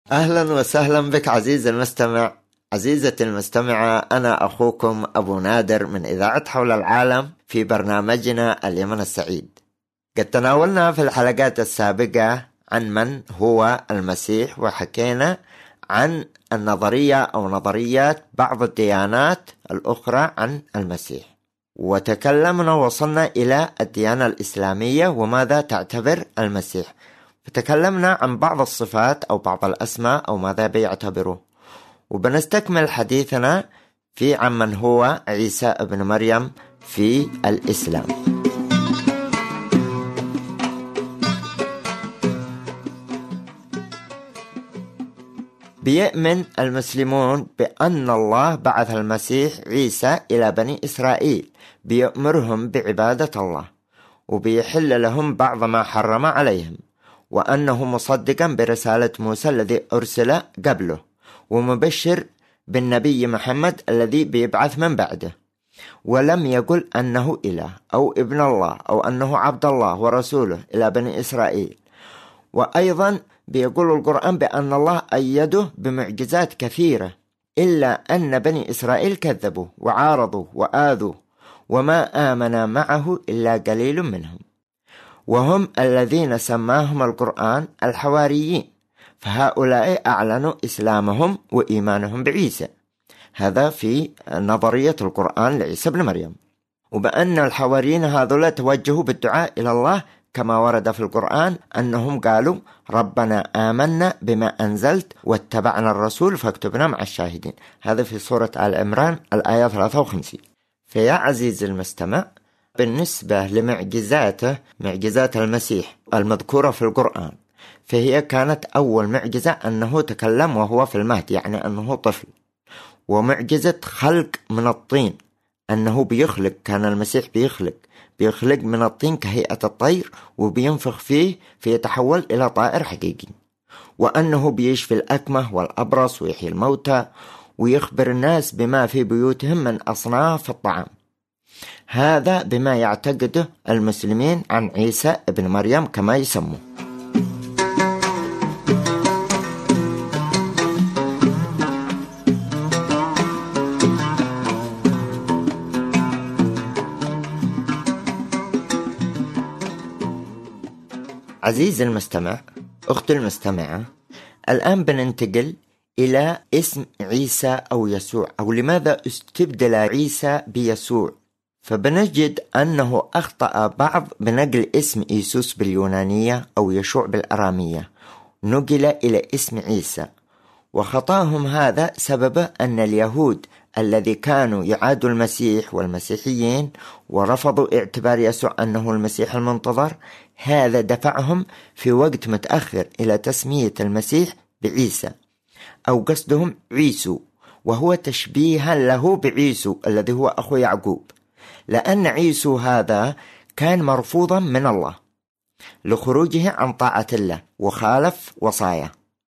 أهلا وسهلا بك عزيزي المستمع. عزيزتي المستمعة، أنا أخوكم أبو نادر من إذاعة حول العالم في برنامجنا اليمن السعيد. قد تناولنا في الحلقات السابقة عن من هو المسيح، وحكينا عن النظرية أو نظريات بعض الديانات الأخرى عن المسيح، وتكلمنا وصلنا إلى الديانة الإسلامية وماذا تعتبر المسيح، فتكلمنا عن بعض الصفات أو بعض الأسماء أو ماذا بيعتبروه. وبنستكمل حديثنا في عن من هو عيسى ابن مريم في الإسلام. بيؤمن المسلمون بأن الله بعث المسيح عيسى إلى بني إسرائيل بيأمرهم بعبادة الله، وبيحل لهم بعض ما حرم عليهم، وأنه مصدقا برسالة موسى الذي أرسل قبله، ومبشر بالنبي محمد الذي بيبعث من بعده، ولم يقل أنه إله أو ابن الله أو أنه عبد الله ورسوله إلى بني إسرائيل. وأيضا بيقول القرآن بأن الله أيده بمعجزات كثيرة، إلا أن بني إسرائيل كذبوا وعارضوا وآذوا، وما آمن معه إلا قليل منهم، وهم الذين سماهم القرآن الحواريين. فهؤلاء أعلنوا إسلامهم وإيمانهم بعيسى. هذا في نظرية القرآن لعيسى بن مريم. وبأن الحواريين هذولا توجهوا بالدعاء إلى الله كما ورد في القرآن أنهم قالوا ربنا آمنا بما أنزلت واتبعنا الرسول فاكتبنا مع الشاهدين. هذا في سورة آل عمران الآية 53. فيا عزيزي المستمع، بالنسبة لمعجزاته، معجزات المسيح المذكورة في القرآن، فهي كانت أول معجزة أنه تكلم وهو في المهد، يعني أنه طفل. ومعجزة خلق من الطين، أنه بيخلق، كان المسيح بيخلق من الطين كهيئة الطير وبينفخ فيه فيتحول إلى طائر حقيقي. وأنه بيشفي الأكمه والأبرص ويحيي الموتى ويخبر الناس بما في بيوتهم من أصناف الطعام. هذا بما يعتقده المسلمين عن عيسى ابن مريم كما يسموه. عزيزي المستمع، أختي المستمعة، الآن بننتقل إلى اسم عيسى أو يسوع، أو لماذا استبدل عيسى بيسوع. فبنجد أنه أخطأ بعض بنقل اسم إيسوس باليونانية أو يشوع بالأرامية، نقل إلى اسم عيسى. وخطاهم هذا سبب أن اليهود الذي كانوا يعادوا المسيح والمسيحيين ورفضوا اعتبار يسوع أنه المسيح المنتظر، هذا دفعهم في وقت متأخر إلى تسمية المسيح بعيسى، أو قصدهم عيسو، وهو تشبيها له بعيسو الذي هو أخو يعقوب، لأن عيسو هذا كان مرفوضا من الله لخروجه عن طاعة الله وخالف وصايا،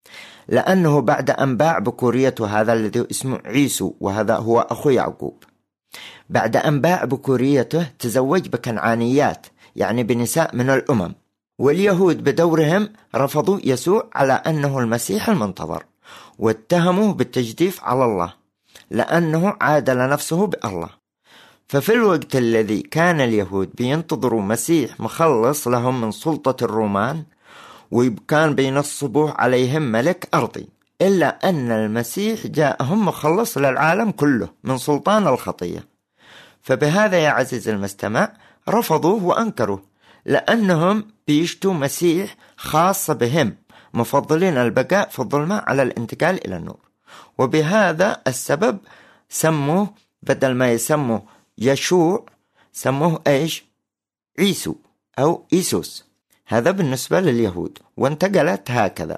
لأنه بعد أن باع بكوريته، هذا الذي اسمه عيسو وهذا هو أخو يعقوب، بعد أن باع بكوريته تزوج بكنعانيات، يعني بنساء من الأمم. واليهود بدورهم رفضوا يسوع على أنه المسيح المنتظر، واتهموه بالتجديف على الله لأنه عادل نفسه بالله. ففي الوقت الذي كان اليهود بينتظروا مسيح مخلص لهم من سلطة الرومان، وكان بينصبوه عليهم ملك أرضي، إلا أن المسيح جاءهم مخلص للعالم كله من سلطان الخطية. فبهذا يا عزيز المستمع رفضوه وأنكروا، لأنهم بيشتوا مسيح خاص بهم، مفضلين البقاء في الظلمة على الانتقال إلى النور. وبهذا السبب سموه، بدل ما يسموه يشوع سموه إيش؟ عيسو أو إيسوس. هذا بالنسبة لليهود، وانتقلت هكذا.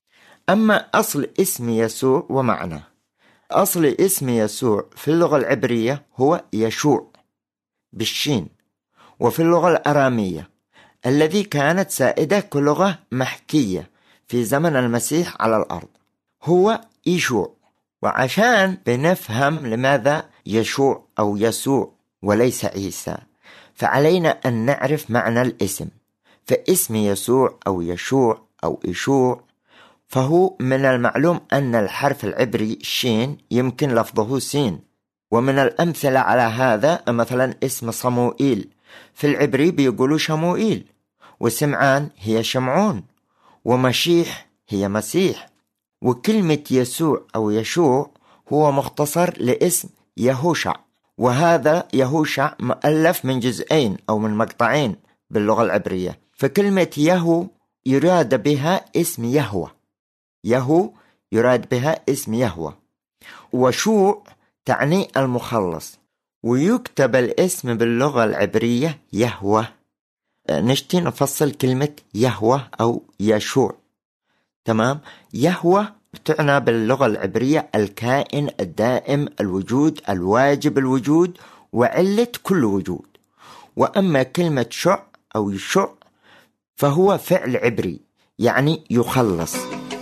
أما أصل اسم يسوع ومعناه، أصل اسم يسوع في اللغة العبرية هو يشوع بالشين، وفي اللغة الأرامية الذي كانت سائدة كلغة محكية في زمن المسيح على الأرض هو يشوع. وعشان بنفهم لماذا يشوع أو يسوع وليس عيسى، فعلينا أن نعرف معنى الاسم. فاسم يسوع أو يشوع أو إيشوع فهو من المعلوم أن الحرف العبري شين يمكن لفظه سين. ومن الأمثلة على هذا مثلا اسم صموئيل في العبري بيقولوا شموئيل، وسمعان هي شمعون، ومشيح هي مسيح. وكلمة يسوع أو يشوع هو مختصر لاسم يهوشع، وهذا يهوشع مؤلف من جزئين أو من مقطعين باللغة العبرية. فكلمة يهو يراد بها اسم يهوه، يهو يراد بها اسم يهوه، وشوع تعني المخلص، ويكتب الاسم باللغة العبرية يهوه. نشتي نفصل كلمة يهوه أو يشوع. تمام. يهوه تعنى باللغة العبرية الكائن الدائم الوجود الواجب الوجود وعلة كل وجود. وأما كلمة شع أو يشع فهو فعل عبري يعني يخلص.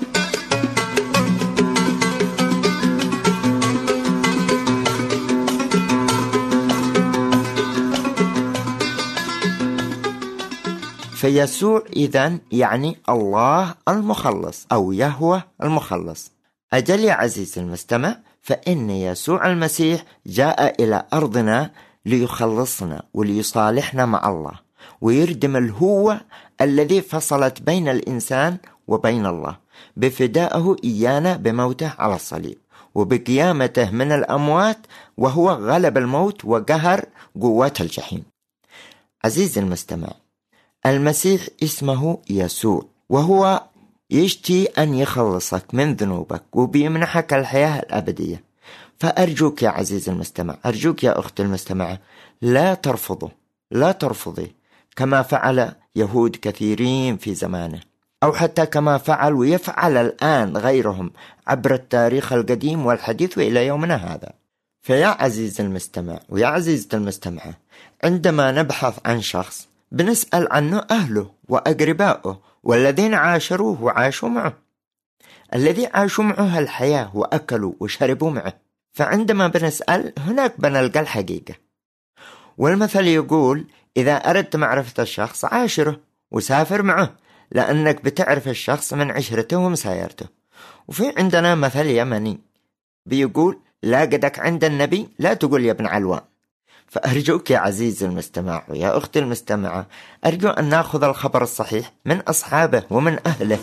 فيسوع إذن يعني الله المخلص أو يهوه المخلص. أجل يا عزيزي المستمع، فإن يسوع المسيح جاء إلى أرضنا ليخلصنا وليصالحنا مع الله، ويردم الهوة الذي فصلت بين الإنسان وبين الله بفدائه إيانا بموته على الصليب وبقيامته من الأموات، وهو غلب الموت وقهر قوات الجحيم. عزيزي المستمع، المسيح اسمه يسوع، وهو يشتي أن يخلصك من ذنوبك وبيمنحك الحياة الأبدية. فأرجوك يا عزيزي المستمع، أرجوك يا أختي المستمعة، لا ترفضه، لا ترفضي كما فعل يهود كثيرين في زمانه، أو حتى كما فعل ويفعل الآن غيرهم عبر التاريخ القديم والحديث وإلى يومنا هذا. فيا عزيزي المستمع ويا عزيزتي المستمعة، عندما نبحث عن شخص بنسأل عنه أهله وأقربائه والذين عاشروه وعاشوا معه، الذي عاشوا معه الحياة وأكلوا وشربوا معه. فعندما بنسأل هناك بنلقى الحقيقة. والمثل يقول إذا أردت معرفة الشخص عاشره وسافر معه، لأنك بتعرف الشخص من عشرته ومسايرته. وفي عندنا مثل يمني بيقول لا قدك عند النبي لا تقول يا ابن علوان. فأرجوك يا عزيزي المستمع ويا أختي المستمعة، أرجو أن نأخذ الخبر الصحيح من أصحابه ومن أهله.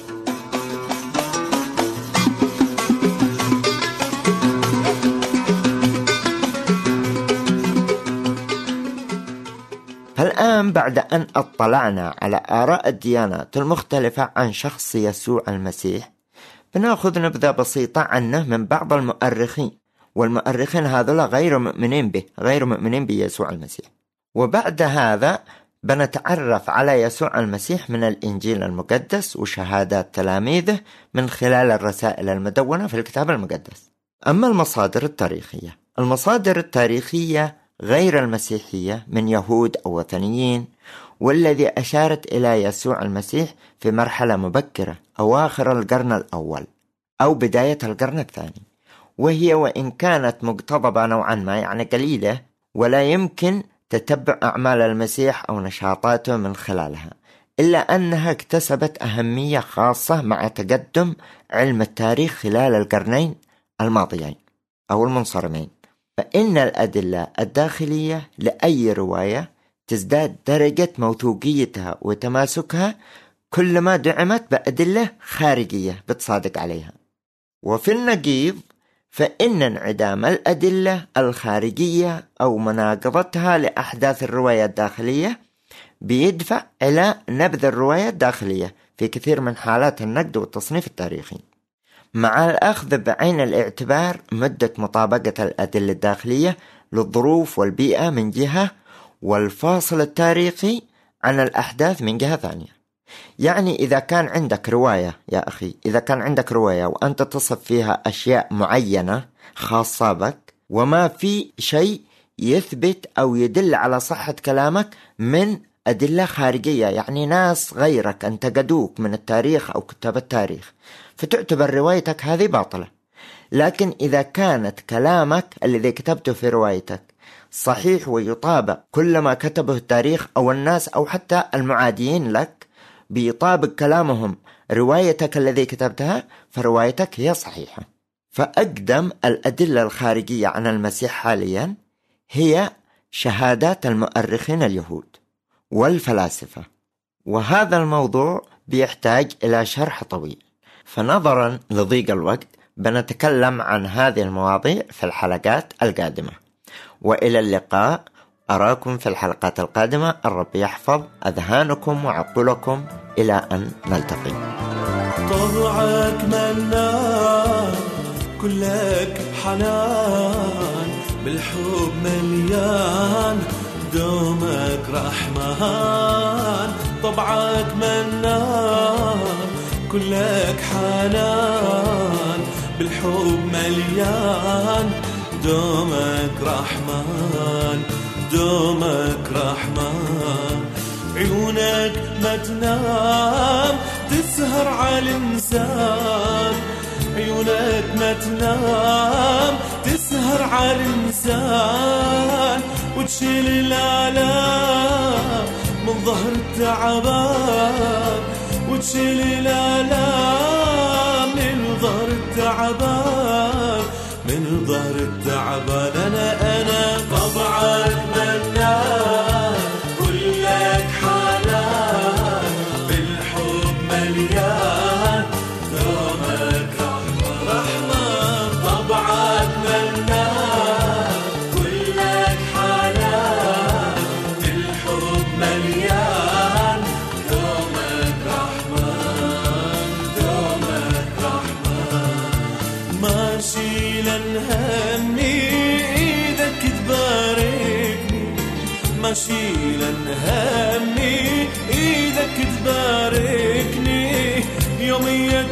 الآن بعد أن اطلعنا على آراء الديانات المختلفة عن شخص يسوع المسيح، بنأخذ نبذة بسيطة عنه من بعض المؤرخين، والمؤرخين هذول غير مؤمنين به، غير مؤمنين بيسوع المسيح. وبعد هذا بنتعرف على يسوع المسيح من الإنجيل المقدس وشهادات تلاميذه من خلال الرسائل المدونة في الكتاب المقدس. أما المصادر التاريخية غير المسيحية من يهود أو وثنيين، والذي أشارت إلى يسوع المسيح في مرحلة مبكرة أواخر القرن الأول أو بداية القرن الثاني، وهي وإن كانت مقتضبة نوعا ما يعني قليلة، ولا يمكن تتبع أعمال المسيح أو نشاطاته من خلالها، إلا أنها اكتسبت أهمية خاصة مع تقدم علم التاريخ خلال القرنين الماضيين أو المنصرمين. فإن الأدلة الداخلية لأي رواية تزداد درجة موثوقيتها وتماسكها كلما دعمت بأدلة خارجية بتصادق عليها. وفي النقيض فإن انعدام الأدلة الخارجية أو مناقضتها لأحداث الرواية الداخلية بيدفع إلى نبذ الرواية الداخلية في كثير من حالات النقد والتصنيف التاريخي، مع الأخذ بعين الاعتبار مدة مطابقة الأدلة الداخلية للظروف والبيئة من جهة، والفاصل التاريخي عن الأحداث من جهة ثانية. يعني إذا كان عندك رواية يا أخي، إذا كان عندك رواية وأنت تصف فيها أشياء معينة خاصة بك، وما في شيء يثبت أو يدل على صحة كلامك من أدلة خارجية، يعني ناس غيرك انتقدوك من التاريخ أو كتاب التاريخ، فتعتبر روايتك هذه باطلة. لكن إذا كانت كلامك الذي كتبته في روايتك صحيح ويطابق كل ما كتبه التاريخ أو الناس أو حتى المعاديين لك، بيطابق كلامهم روايتك الذي كتبتها فروايتك هي صحيحة. فأقدم الأدلة الخارجية عن المسيح حاليا هي شهادات المؤرخين اليهود والفلاسفة، وهذا الموضوع بيحتاج إلى شرح طويل، فنظرا لضيق الوقت بنتكلم عن هذه المواضيع في الحلقات القادمة. وإلى اللقاء، أراكم في الحلقات القادمة. الرب يحفظ أذهانكم وعقولكم إلى أن نلتقي. طبعك منان كلك حنان، بالحب مليان دومك رحمن. طبعك منان كلك حنان، بالحب مليان دومك رحمن، دومك رحمن. عيونك ما تنام تسهر على الإنسان، عيونك ما تنام تسهر على الإنسان، وتشيل الآلام من ظهر التعبان، وتشيل الآلام من ظهر التعبان، من ظهر التعبان. أنا طبعك منان كلك حنان، بالحب مليان دومك رحمن. طبعك منان كلك حنان، بالحب مليان دومك رحمن، دومك رحمن. ماشي لنهمي ايدك تباركني، ماشي لنهمي ايدك تباركني، يومية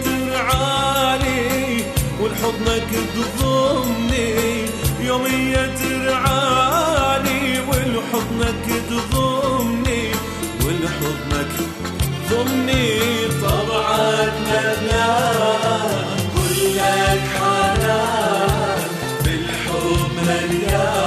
ترعاني والحضنك تضمني، يومية ترعاني والحضنك تضمني، والحضنك ضمني. طبعك منان كلك حنان، بالحب مليان